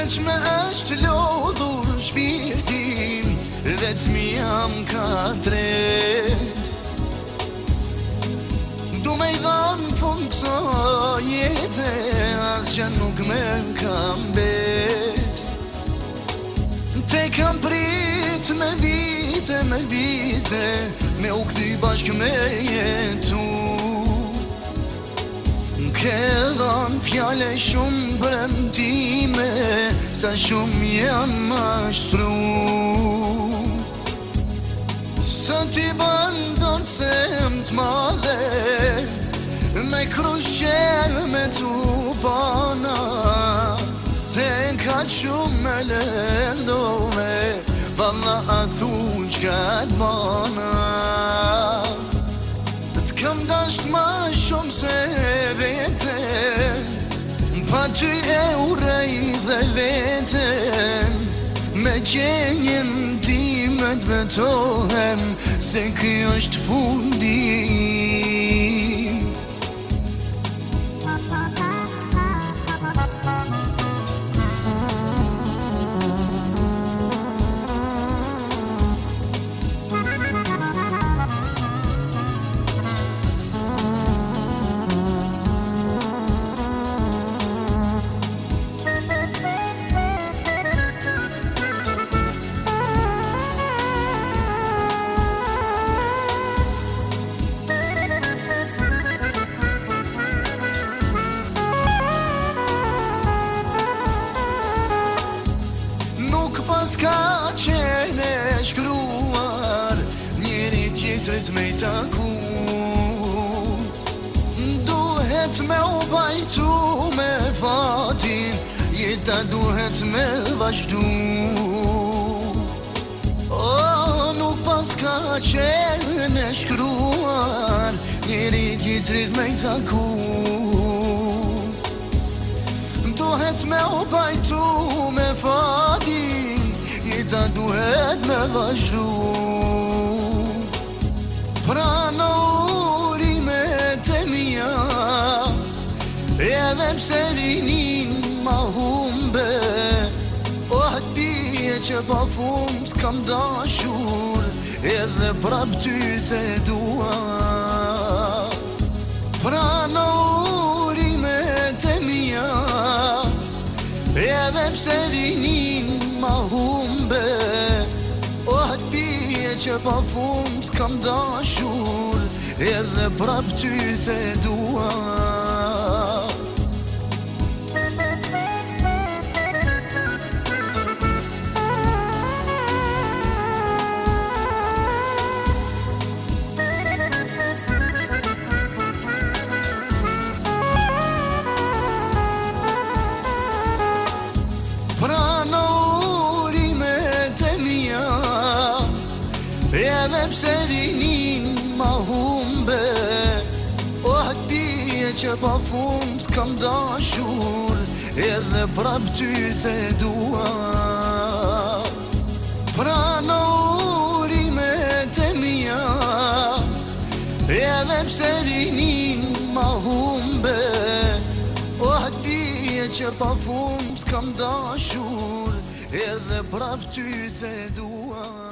Veç me është lodhur shpirtin dhe t'mi jam ka tret. Du me i dhanë fund kësa jete, as që nuk me kam bet. Te kam prit me vite, me u këthi bashk me jetu. Ke dhanë fjale shumë premtime, sa shumë janë mashtru. Sa ti bandon se më t'madhe, me krusher me t'u pana, se ka shumë me lendove, valla a thuj qka t'bana. T'kam dasht ma shumë se vete, pa ty e urej dhe veten, me qenjen ti me t'betohem, se kjo është fundi. Ska qene shkruar, njeri tjetrit me i taku. Duhet me u bajtu me fatin, jeta duhet me vazhdu. Nuk pas ka qene shkruar, njeri tjetrit me i taku. Duhet me u bajtu me fatin, jeta duhet me vazhdu. Prano urimet e mija, edhe pse rinin ma humbe, dije që pa fund s'kam dashur, edhe prap ty te dua. Prano urimet e mija, edhe pse rinin ma humbe, dije që pa fund s'kam dashur, edhe prap ty te dua. Edhe pse rinin ma humbe, dije që pa fund s'kam dashur, edhe prap ty te dua. Prano urimet e mija, edhe pse rinin ma humbe, dije që pa fund s'kam dashur, edhe prap ty te dua.